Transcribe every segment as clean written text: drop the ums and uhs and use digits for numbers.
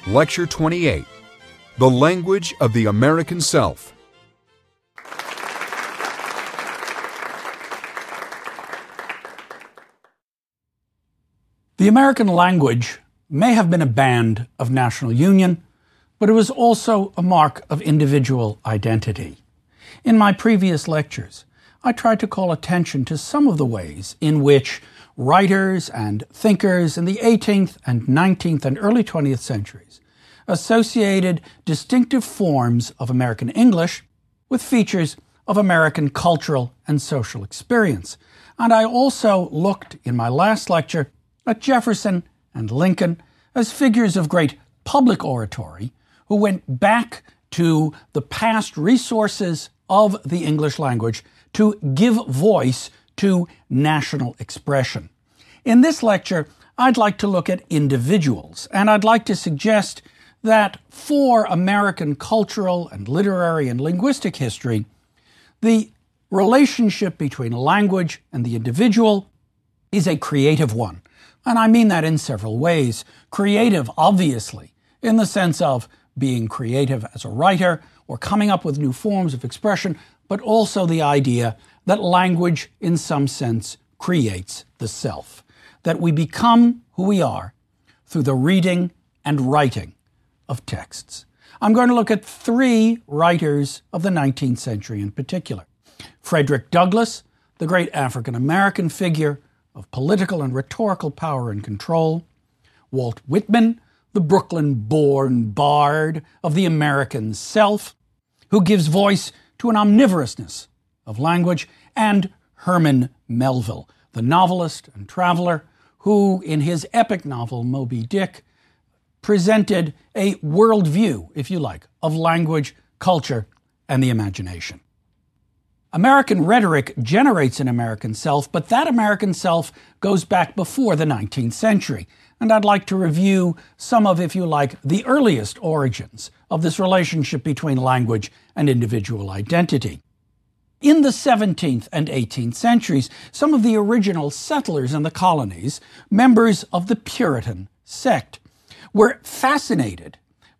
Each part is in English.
Lecture 28, The Language of the American Self. The American language may have been a band of national union, but it was also a mark of individual identity. In my previous lectures, I tried to call attention to some of the ways in which writers and thinkers in the 18th and 19th and early 20th centuries associated distinctive forms of American English with features of American cultural and social experience. And I also looked in my last lecture at Jefferson and Lincoln as figures of great public oratory who went back to the past resources of the English language to give voice to national expression. In this lecture, I'd like to look at individuals, and I'd like to suggest that for American cultural and literary and linguistic history, the relationship between language and the individual is a creative one. And I mean that in several ways. Creative, obviously, in the sense of being creative as a writer or coming up with new forms of expression, but also the idea that language, in some sense, creates the self, that we become who we are through the reading and writing of texts. I'm going to look at three writers of the 19th century in particular. Frederick Douglass, the great African-American figure of political and rhetorical power and control. Walt Whitman, the Brooklyn-born bard of the American self, who gives voice to an omnivorousness of language, and Herman Melville, the novelist and traveler who, in his epic novel Moby Dick, presented a worldview, if you like, of language, culture, and the imagination. American rhetoric generates an American self, but that American self goes back before the 19th century. And I'd like to review some of, if you like, the earliest origins of this relationship between language and individual identity. In the 17th and 18th centuries, some of the original settlers in the colonies, members of the Puritan sect, were fascinated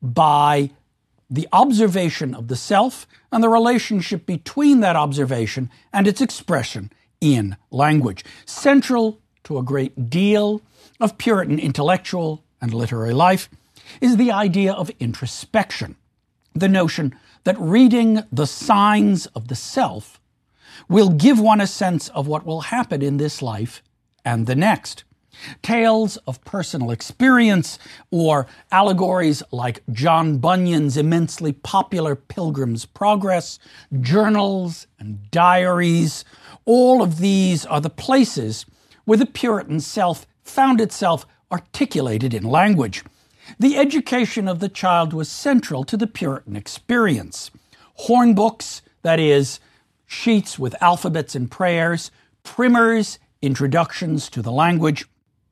by the observation of the self and the relationship between that observation and its expression in language. Central to a great deal of Puritan intellectual and literary life is the idea of introspection, the notion that reading the signs of the self will give one a sense of what will happen in this life and the next. Tales of personal experience or allegories like John Bunyan's immensely popular Pilgrim's Progress, journals and diaries, all of these are the places where the Puritan self found itself articulated in language. The education of the child was central to the Puritan experience. Hornbooks, that is, sheets with alphabets and prayers, primers, introductions to the language,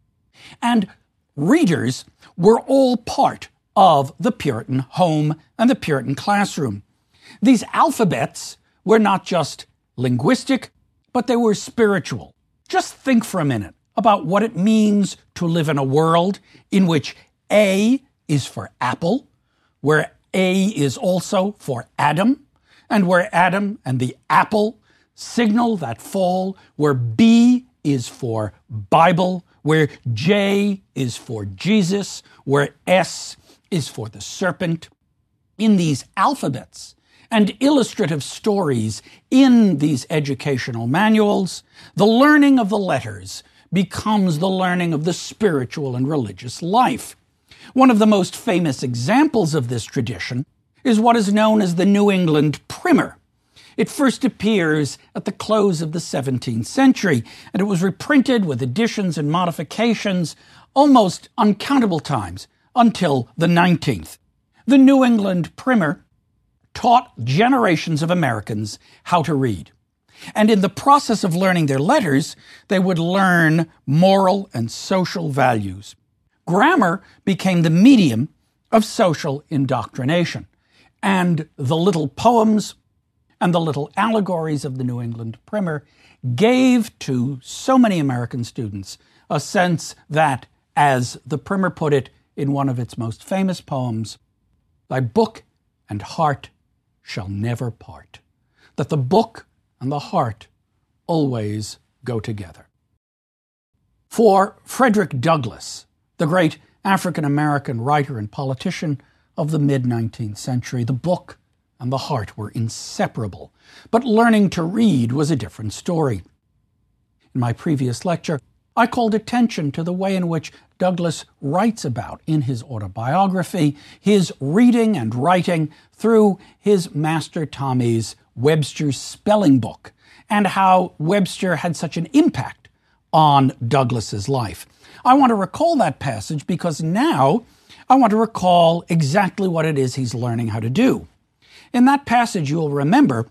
and readers were all part of the Puritan home and the Puritan classroom. These alphabets were not just linguistic, but they were spiritual. Just think for a minute about what it means to live in a world in which A is for apple, where A is also for Adam, and where Adam and the apple signal that fall, where B is for Bible, where J is for Jesus, where S is for the serpent. In these alphabets and illustrative stories in these educational manuals, the learning of the letters becomes the learning of the spiritual and religious life. One of the most famous examples of this tradition is what is known as the New England Primer. It first appears at the close of the 17th century, and it was reprinted with additions and modifications almost uncountable times until the 19th. The New England Primer taught generations of Americans how to read. And in the process of learning their letters, they would learn moral and social values. Grammar became the medium of social indoctrination, and the little poems and the little allegories of the New England Primer gave to so many American students a sense that, as the Primer put it, in one of its most famous poems, "Thy book and heart shall never part, that the book and the heart always go together." For Frederick Douglass, the great African-American writer and politician of the mid-19th century, the book and the heart were inseparable, but learning to read was a different story. In my previous lecture, I called attention to the way in which Douglass writes about, in his autobiography, his reading and writing through his master Tommy's Webster's Spelling Book, and how Webster had such an impact on Douglass's life. I want to recall that passage because now I want to recall exactly what it is he's learning how to do. In that passage, you'll remember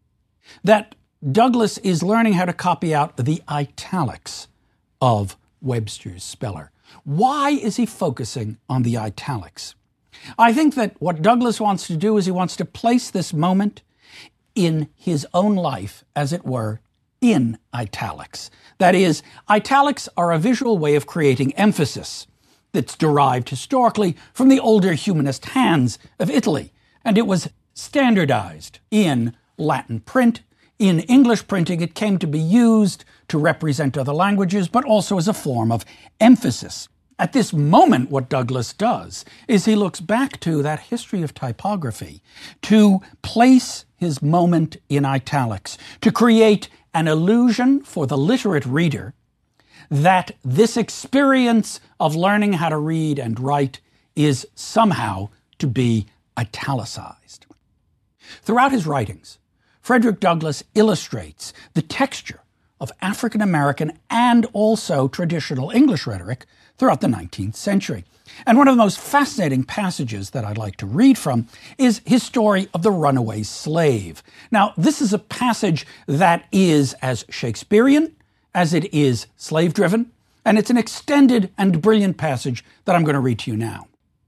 that Douglass is learning how to copy out the italics of Webster's speller. Why is he focusing on the italics? I think that what Douglass wants to do is he wants to place this moment in his own life, as it were, in italics. That is, italics are a visual way of creating emphasis that's derived historically from the older humanist hands of Italy, and it was standardized in Latin print. In English printing, it came to be used to represent other languages, but also as a form of emphasis. At this moment, what Douglass does is he looks back to that history of typography to place his moment in italics, to create an illusion for the literate reader that this experience of learning how to read and write is somehow to be italicized. Throughout his writings, Frederick Douglass illustrates the texture of African American and also traditional English rhetoric throughout the 19th century. And one of the most fascinating passages that I'd like to read from is his story of the runaway slave. Now, this is a passage that is as Shakespearean as it is slave-driven, and it's an extended and brilliant passage that I'm going to read to you now.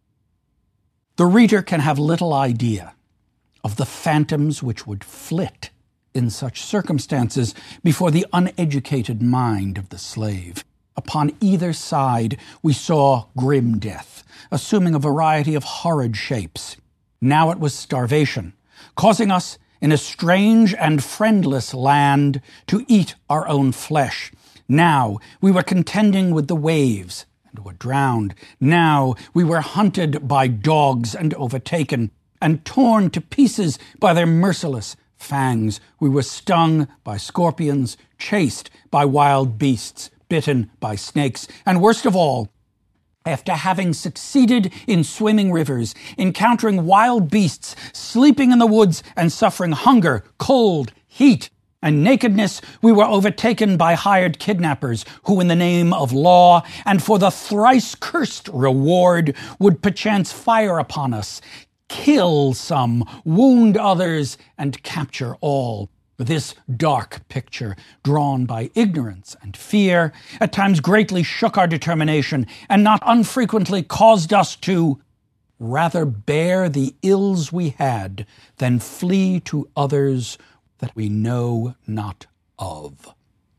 The reader can have little idea of the phantoms which would flit in such circumstances before the uneducated mind of the slave. Upon either side we saw grim death, assuming a variety of horrid shapes. Now it was starvation, causing us in a strange and friendless land to eat our own flesh. Now we were contending with the waves and were drowned. Now we were hunted by dogs and overtaken, and torn to pieces by their merciless fangs. We were stung by scorpions, chased by wild beasts, bitten by snakes, and worst of all, after having succeeded in swimming rivers, encountering wild beasts, sleeping in the woods, and suffering hunger, cold, heat, and nakedness, we were overtaken by hired kidnappers who, in the name of law and for the thrice cursed reward, would perchance fire upon us, kill some, wound others, and capture all. This dark picture, drawn by ignorance and fear, at times greatly shook our determination, and not unfrequently caused us to rather bear the ills we had than flee to others that we know not of.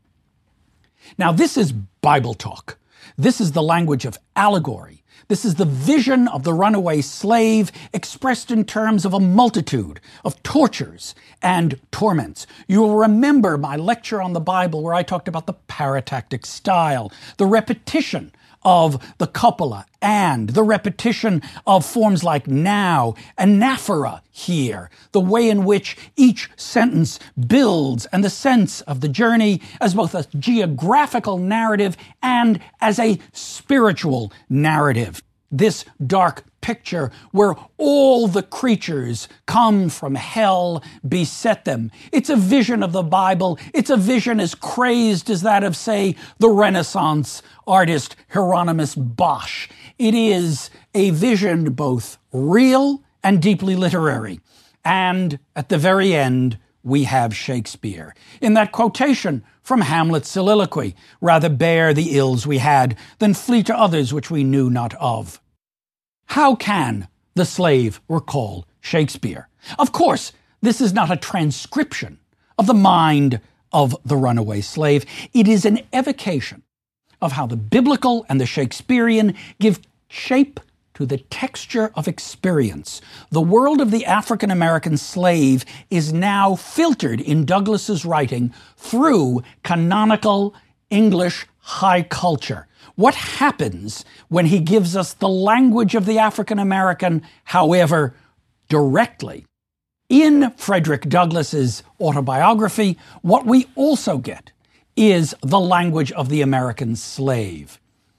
Now, this is Bible talk. This is the language of allegory. This is the vision of the runaway slave expressed in terms of a multitude of tortures and torments. You will remember my lecture on the Bible where I talked about the paratactic style, the repetition of the copula, and the repetition of forms like now, anaphora here, the way in which each sentence builds, and the sense of the journey as both a geographical narrative and as a spiritual narrative. This dark picture where all the creatures come from hell beset them. It's a vision of the Bible. It's a vision as crazed as that of, say, the Renaissance artist Hieronymus Bosch. It is a vision both real and deeply literary. And at the very end, we have Shakespeare. In that quotation from Hamlet's soliloquy, rather bear the ills we had than flee to others which we knew not of. How can the slave recall Shakespeare? Of course, this is not a transcription of the mind of the runaway slave. It is an evocation of how the biblical and the Shakespearean give shape to the texture of experience. The world of the African American slave is now filtered in Douglas's writing through canonical English high culture. What happens when he gives us the language of the African American, however, directly? In Frederick Douglass's autobiography, what we also get is the language of the American slave.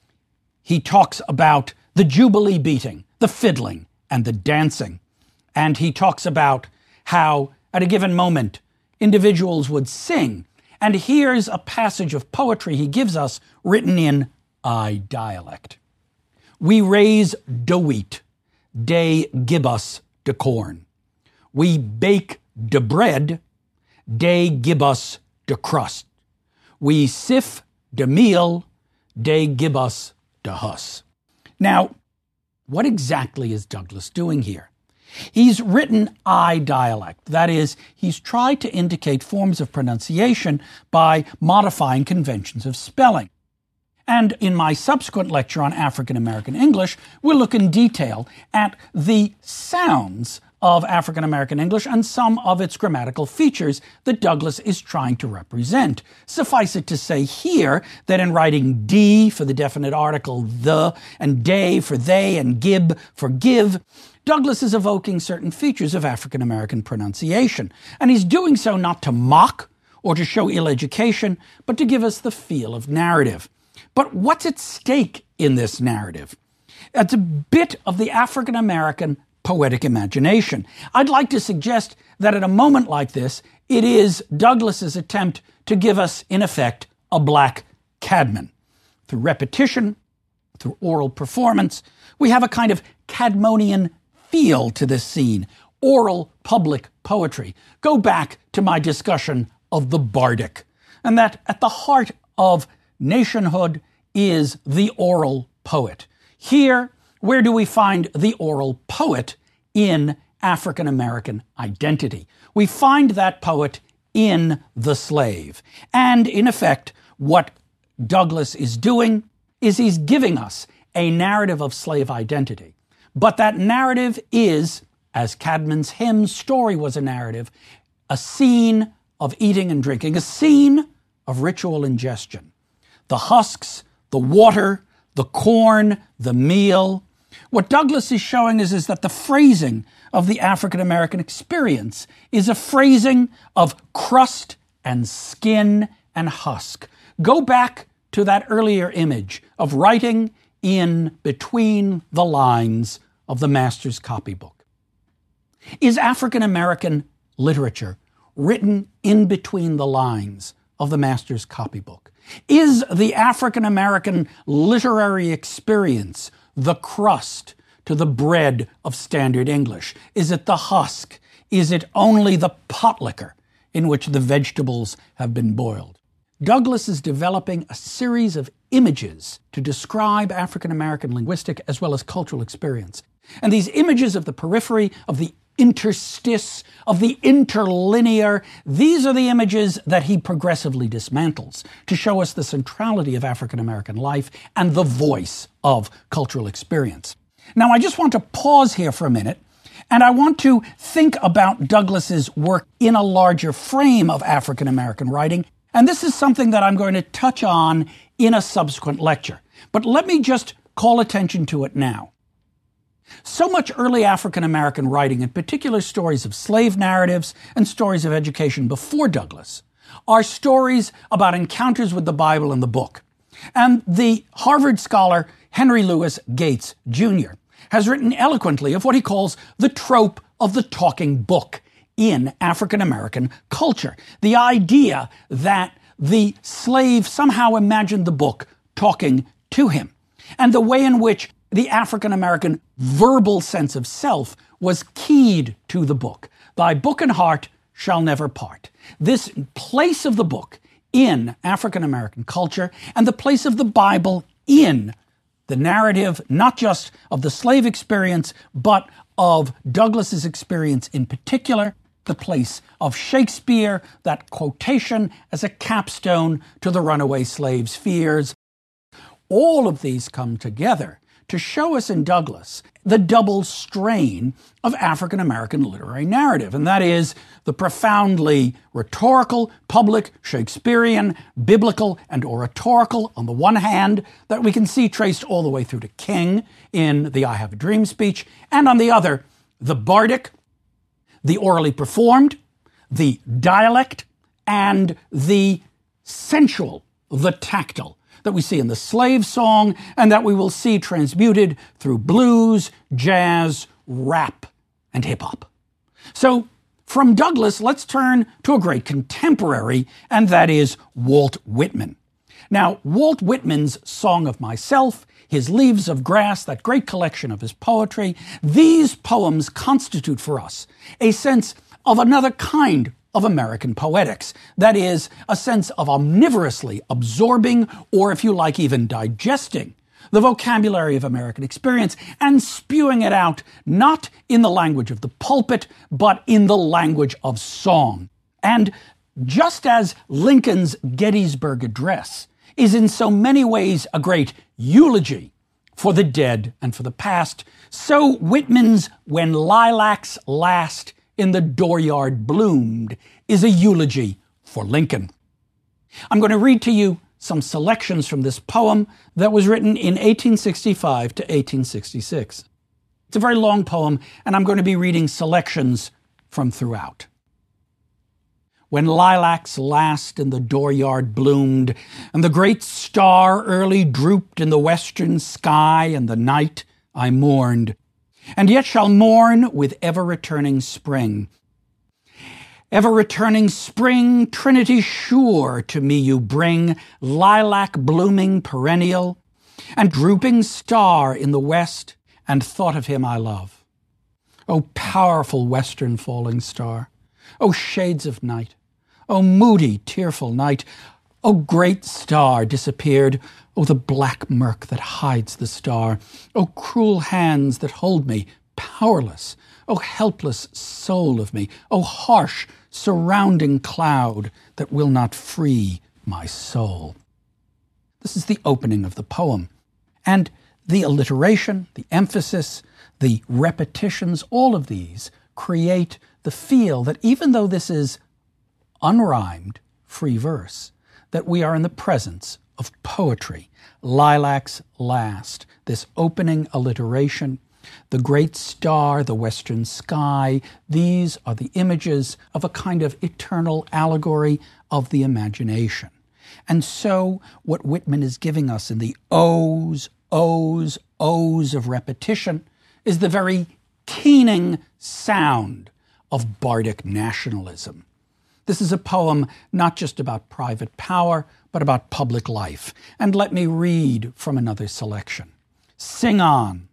He talks about the jubilee beating, the fiddling, and the dancing. And he talks about how, at a given moment, individuals would sing. And here's a passage of poetry he gives us written in I dialect. We raise de wheat, they give us de corn. We bake de bread, they give us de crust. We sift de meal, they give us de husk. Now, what exactly is Douglas doing here? He's written I dialect. That is, he's tried to indicate forms of pronunciation by modifying conventions of spelling. And in my subsequent lecture on African American English, we'll look in detail at the sounds of African American English and some of its grammatical features that Douglas is trying to represent. Suffice it to say here that in writing D for the definite article the, and day for they, and gib for give, Douglas is evoking certain features of African American pronunciation. And he's doing so not to mock or to show ill education, but to give us the feel of narrative. But what's at stake in this narrative? It's a bit of the African American poetic imagination. I'd like to suggest that at a moment like this, it is Douglas's attempt to give us, in effect, a black Cadman. Through repetition, through oral performance, we have a kind of Cadmonian feel to this scene, oral public poetry. Go back to my discussion of the bardic, and that at the heart of nationhood is the oral poet. Here, where do we find the oral poet in African American identity? We find that poet in the slave. And in effect, what Douglas is doing is he's giving us a narrative of slave identity. But that narrative is, as Cadman's hymn story was a narrative, a scene of eating and drinking, a scene of ritual ingestion. The husks, the water, the corn, the meal. What Douglas is showing us is that the phrasing of the African American experience is a phrasing of crust and skin and husk. Go back to that earlier image of writing in between the lines of the master's copybook. Is African American literature written in between the lines of the master's copybook? Is the African American literary experience the crust to the bread of standard English? Is it the husk? Is it only the pot liquor in which the vegetables have been boiled? Douglas is developing a series of images to describe African American linguistic as well as cultural experience. And these images of the periphery, of the interstice, of the interlinear, these are the images that he progressively dismantles to show us the centrality of African American life and the voice of cultural experience. Now, I just want to pause here for a minute, and I want to think about Douglas's work in a larger frame of African American writing, and this is something that I'm going to touch on in a subsequent lecture. But let me just call attention to it now. So much early African American writing, in particular stories of slave narratives and stories of education before Douglas, are stories about encounters with the Bible and the book. And the Harvard scholar Henry Louis Gates, Jr. has written eloquently of what he calls the trope of the talking book in African American culture. The idea that the slave somehow imagined the book talking to him, and the way in which the African American verbal sense of self was keyed to the book. Thy book and heart shall never part. This place of the book in African American culture and the place of the Bible in the narrative, not just of the slave experience, but of Douglas's experience in particular, the place of Shakespeare, that quotation as a capstone to the runaway slave's fears. All of these come together to show us in Douglass the double strain of African American literary narrative, and that is the profoundly rhetorical, public, Shakespearean, biblical, and oratorical on the one hand that we can see traced all the way through to King in the I Have a Dream speech, and on the other, the bardic, the orally performed, the dialect, and the sensual, the tactile, that we see in the slave song and that we will see transmuted through blues, jazz, rap, and hip-hop. So from Douglass, let's turn to a great contemporary, and that is Walt Whitman. Now, Walt Whitman's Song of Myself, his Leaves of Grass, that great collection of his poetry, these poems constitute for us a sense of another kind of American poetics. That is, a sense of omnivorously absorbing, or if you like, even digesting, the vocabulary of American experience and spewing it out not in the language of the pulpit, but in the language of song. And just as Lincoln's Gettysburg Address is in so many ways a great eulogy for the dead and for the past, so Whitman's When Lilacs Last in the Dooryard Bloomed is a eulogy for Lincoln. I'm going to read to you some selections from this poem that was written in 1865 to 1866. It's a very long poem, and I'm going to be reading selections from throughout. When lilacs last in the dooryard bloomed, and the great star early drooped in the western sky, and the night I mourned, and yet shall mourn with ever-returning spring. Ever-returning spring, Trinity sure to me you bring, lilac blooming perennial, and drooping star in the west, and thought of him I love. O powerful western falling star, O shades of night, O moody, tearful night, O great star disappeared, O the black murk that hides the star, O cruel hands that hold me, powerless, O helpless soul of me, O harsh, surrounding cloud that will not free my soul. This is the opening of the poem, and the alliteration, the emphasis, the repetitions, all of these create the feel that even though this is unrhymed, free verse, that we are in the presence of poetry. Lilacs last, this opening alliteration, the great star, the western sky, these are the images of a kind of eternal allegory of the imagination. And so what Whitman is giving us in the O's, O's, O's of repetition is the very keening sound of bardic nationalism. This is a poem not just about private power, but about public life. And let me read from another selection. Sing on,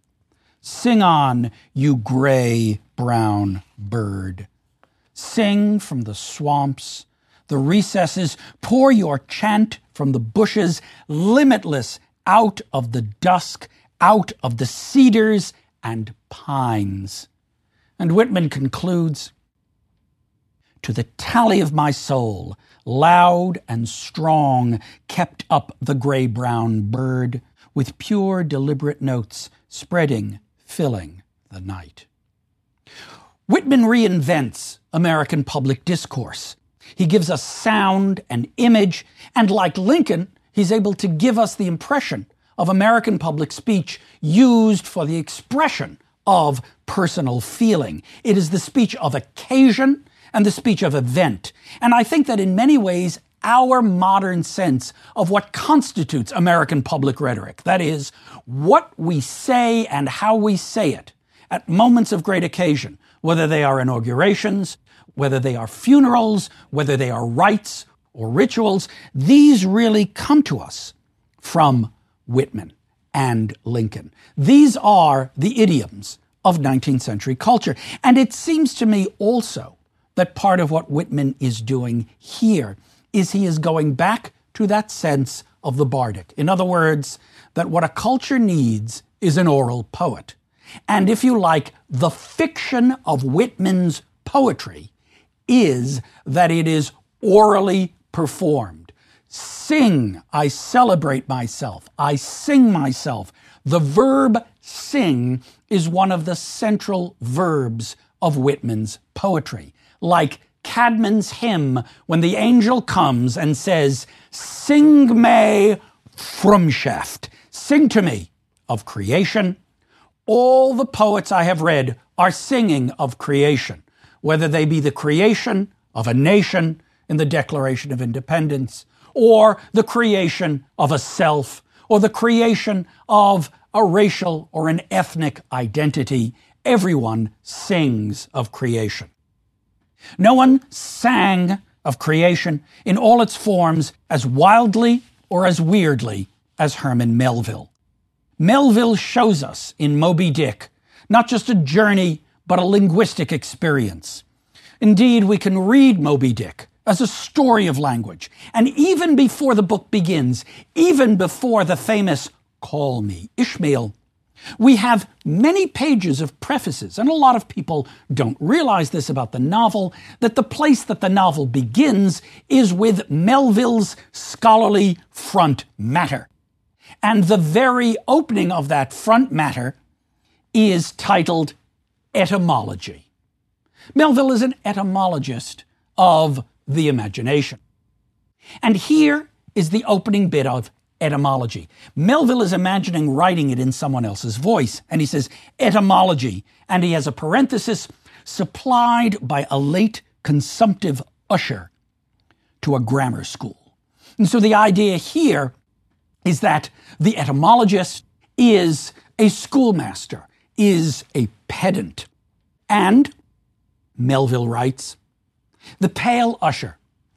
you gray-brown bird. Sing from the swamps, the recesses, pour your chant from the bushes, limitless out of the dusk, out of the cedars and pines. And Whitman concludes, to the tally of my soul, loud and strong, kept up the gray-brown bird, with pure, deliberate notes spreading, filling the night. Whitman reinvents American public discourse. He gives us sound and image, and like Lincoln, he's able to give us the impression of American public speech used for the expression of personal feeling. It is the speech of occasion and the speech of event. And I think that in many ways, our modern sense of what constitutes American public rhetoric, that is, what we say and how we say it at moments of great occasion, whether they are inaugurations, whether they are funerals, whether they are rites or rituals, these really come to us from Whitman and Lincoln. These are the idioms of 19th century culture. And it seems to me also that part of what Whitman is doing here is he is going back to that sense of the bardic. In other words, that what a culture needs is an oral poet. And if you like, the fiction of Whitman's poetry is that it is orally performed. Sing, I celebrate myself. I sing myself The verb sing is one of the central verbs of Whitman's poetry, like Cadman's hymn when the angel comes and says, "Sing me Frumschaft," sing to me of creation. All the poets I have read are singing of creation, whether they be the creation of a nation in the Declaration of Independence, or the creation of a self, or the creation of a racial or an ethnic identity. Everyone sings of creation. No one sang of creation in all its forms as wildly or as weirdly as Herman Melville. Melville shows us in Moby Dick not just a journey, but a linguistic experience. Indeed, we can read Moby Dick as a story of language. And even before the book begins, even before the famous "Call me Ishmael," we have many pages of prefaces, and a lot of people don't realize this about the novel, that the place that the novel begins is with Melville's scholarly front matter. And the very opening of that front matter is titled Etymology. Melville is an etymologist of the imagination. And here is the opening bit of etymology. Melville is imagining writing it in someone else's voice, and he says etymology, and he has a parenthesis supplied by a late consumptive usher to a grammar school. And so the idea here is that the etymologist is a schoolmaster, is a pedant. And, Melville writes, the pale usher,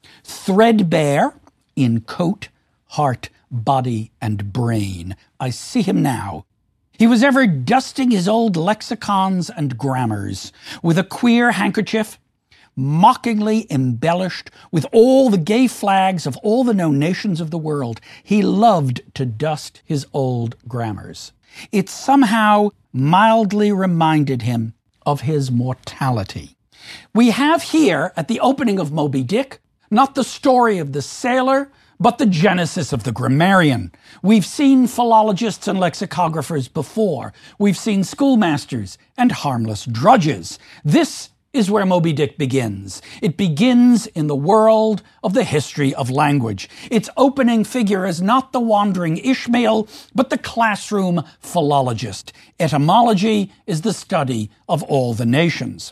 threadbare in coat, heart, body, and brain. I see him now. He was ever dusting his old lexicons and grammars with a queer handkerchief, mockingly embellished with all the gay flags of all the known nations of the world. He loved to dust his old grammars. It somehow mildly reminded him of his mortality. We have here, at the opening of Moby Dick, not the story of the sailor, but the genesis of the grammarian. We've seen philologists and lexicographers before. We've seen schoolmasters and harmless drudges. This is where Moby Dick begins. It begins in the world of the history of language. Its opening figure is not the wandering Ishmael, but the classroom philologist. Etymology is the study of all the nations.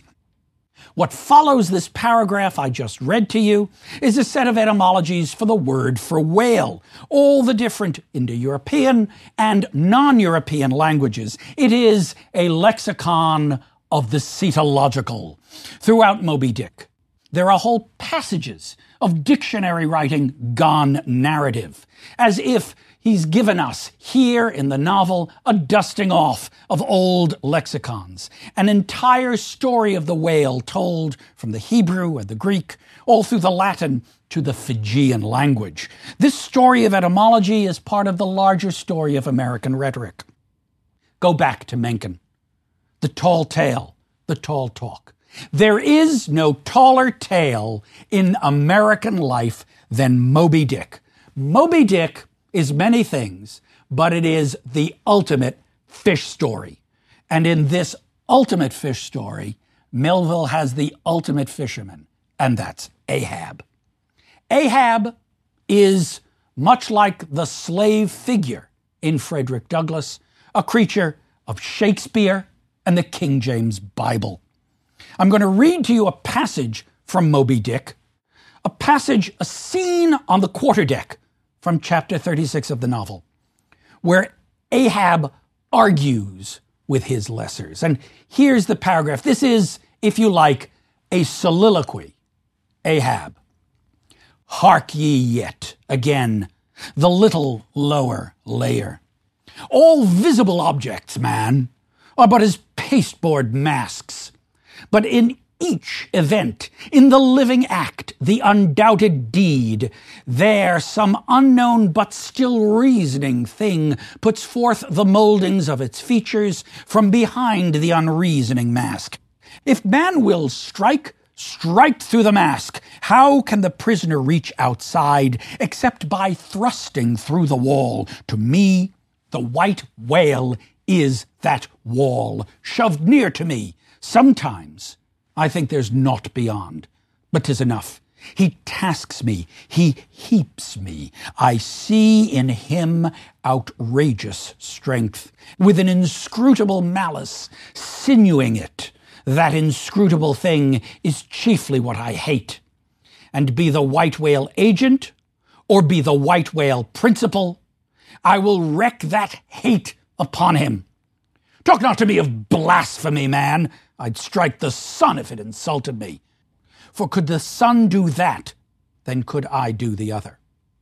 What follows this paragraph I just read to you is a set of etymologies for the word for whale, all the different Indo-European and non-European languages. It is a lexicon of the cetological. Throughout Moby Dick, there are whole passages of dictionary writing gone narrative, as if he's given us here in the novel a dusting off of old lexicons, an entire story of the whale told from the Hebrew and the Greek, all through the Latin to the Fijian language. This story of etymology is part of the larger story of American rhetoric. Go back to Mencken. The tall tale, the tall talk. There is no taller tale in American life than Moby Dick. Moby Dick is many things, but it is the ultimate fish story. And in this ultimate fish story, Melville has the ultimate fisherman, and that's Ahab. Ahab is much like the slave figure in Frederick Douglass, a creature of Shakespeare and the King James Bible. I'm going to read to you a passage from Moby Dick, a scene on the quarterdeck from chapter 36 of the novel, where Ahab argues with his lessers. And here's the paragraph. This is, if you like, a soliloquy. Ahab. Hark ye yet, again, the little lower layer. All visible objects, man, are but as pasteboard masks. But in each event, in the living act, the undoubted deed, there some unknown but still reasoning thing puts forth the moldings of its features from behind the unreasoning mask. If man will strike through the mask, how can the prisoner reach outside except by thrusting through the wall? To me, The white whale is that wall, shoved near to me. Sometimes I think there's naught beyond, but 'tis enough. He tasks me, he heaps me. I see in him outrageous strength, with an inscrutable malice sinewing it. That inscrutable thing is chiefly what I hate. And be the white whale agent, or be the white whale principal, I will wreak that hate upon him. Talk not to me of blasphemy, man. I'd strike the sun if it insulted me. For could the sun do that, then could I do the other.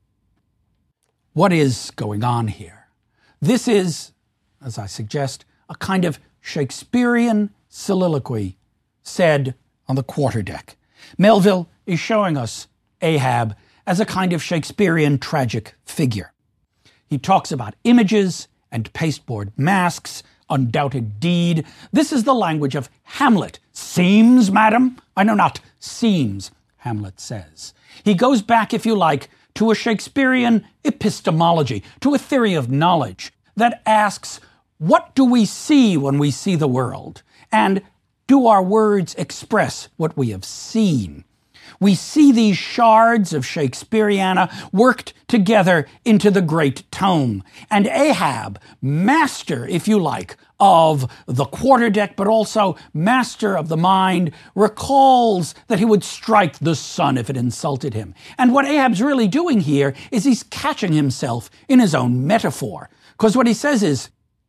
What is going on here? This is, as I suggest, a kind of Shakespearean soliloquy said on the quarterdeck. Melville is showing us Ahab as a kind of Shakespearean tragic figure. He talks about images and pasteboard masks, undoubted deed. This is the language of Hamlet. Seems, madam? I know not. Seems, Hamlet says. He goes back, if you like, to a Shakespearean epistemology, to a theory of knowledge that asks, what do we see when we see the world? And do our words express what we have seen? We see these shards of Shakespeareana worked together into the great tome. And Ahab, master, if you like, of the quarterdeck, but also master of the mind, recalls that he would strike the sun if it insulted him. And what Ahab's really doing here is he's catching himself in his own metaphor. Because what he says is,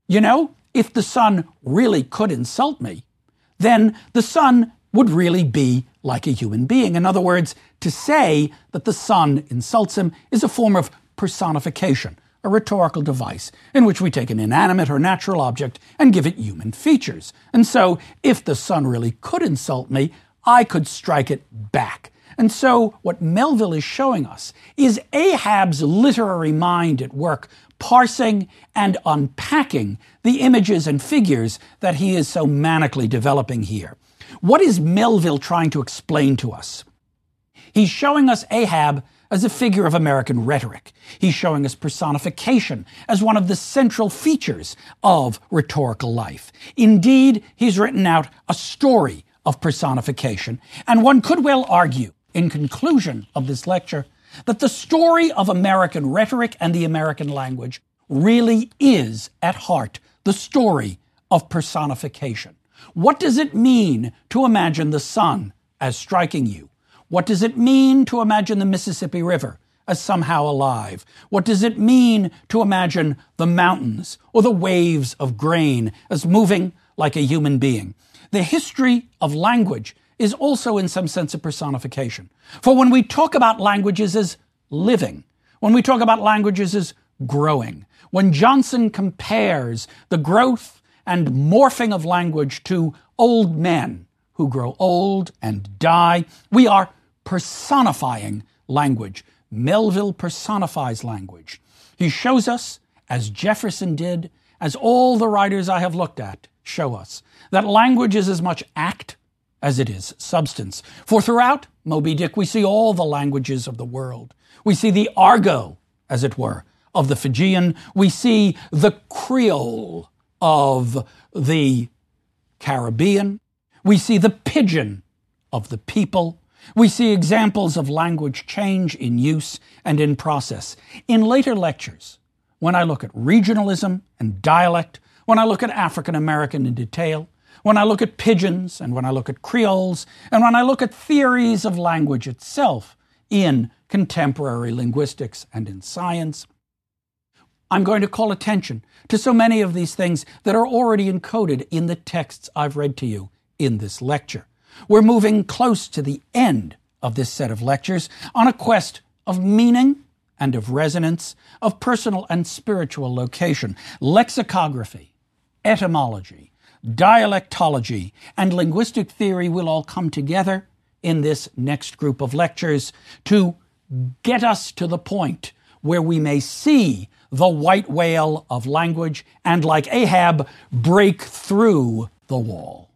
if the sun really could insult me, then the sun would really be like a human being. In other words, to say that the sun insults him is a form of personification, a rhetorical device in which we take an inanimate or natural object and give it human features. And so, if the sun really could insult me, I could strike it back. And so, what Melville is showing us is Ahab's literary mind at work, parsing and unpacking the images and figures that he is so manically developing here. What is Melville trying to explain to us? He's showing us Ahab as a figure of American rhetoric. He's showing us personification as one of the central features of rhetorical life. Indeed, he's written out a story of personification, and one could well argue, in conclusion of this lecture, that the story of American rhetoric and the American language really is, at heart, the story of personification. What does it mean to imagine the sun as striking you? What does it mean to imagine the Mississippi River as somehow alive? What does it mean to imagine the mountains or the waves of grain as moving like a human being? The history of language is also in some sense a personification. For when we talk about languages as living, when we talk about languages as growing, when Johnson compares the growth and morphing of language to old men who grow old and die, we are personifying language. Melville personifies language. He shows us, as Jefferson did, as all the writers I have looked at show us, that language is as much act as it is substance. For throughout Moby Dick, we see all the languages of the world. We see the argot, as it were, of the Fijian. We see the Creole of the Caribbean. We see the pidgin of the people. We see examples of language change in use and in process. In later lectures, when I look at regionalism and dialect, when I look at African American in detail, when I look at pidgins and when I look at Creoles, and when I look at theories of language itself in contemporary linguistics and in science, I'm going to call attention to so many of these things that are already encoded in the texts I've read to you in this lecture. We're moving close to the end of this set of lectures on a quest of meaning and of resonance, of personal and spiritual location. Lexicography, etymology, dialectology, and linguistic theory will all come together in this next group of lectures to get us to the point where we may see the white whale of language and, like Ahab, break through the wall.